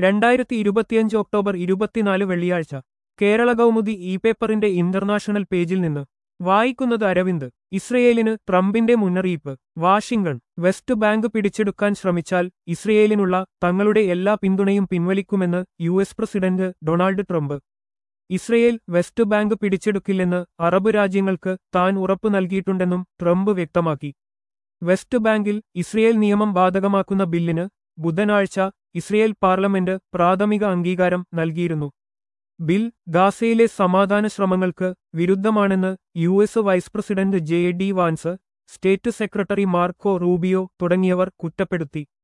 2025 October 24 വെള്ളിയാഴ്ച Kerala Kaumudi e പേപ്പറിന്റെ international പേജിൽ നിന്ന് വായിക്കുന്നത് അരവിന്ദ്. ഇസ്രയേലിന് ട്രംപിന്റെ മുന്നറിയിപ്പ്. വാഷിംഗ്ടൺ. വെസ്റ്റ് ബാങ്ക് പിടിച്ചെടുക്കാൻ ശ്രമിച്ചാൽ ഇസ്രയേലിനുള്ള തങ്ങളുടെ എല്ലാ പിന്തുണയും പിൻവലിക്കുമെന്ന് US president Donald Trump. Israel West Bank പിടിച്ചെടുക്കില്ലെന്ന് അറബ് രാജ്യങ്ങൾക്ക് താൻ ഉറപ്പു നൽകിയിട്ടുണ്ടെന്നും ട്രംപ് വ്യക്തമാക്കി. വെസ്റ്റ് ബാങ്കിൽ ഇസ്രയേൽ നിയമം ബാധകമാക്കുന്ന ബില്ലിന് ബുധനാഴ്ച ഇസ്രയേൽ പാർലമെന്റ് പ്രാഥമിക അംഗീകാരം നൽകിയിരുന്നു. ബിൽ ഗാസയിലെ സമാധാന ശ്രമങ്ങൾക്ക് വിരുദ്ധമാണെന്ന് US vice president J D Vance, state secretary Marco Rubio തുടങ്ങിയവർ കുറ്റപ്പെടുത്തി.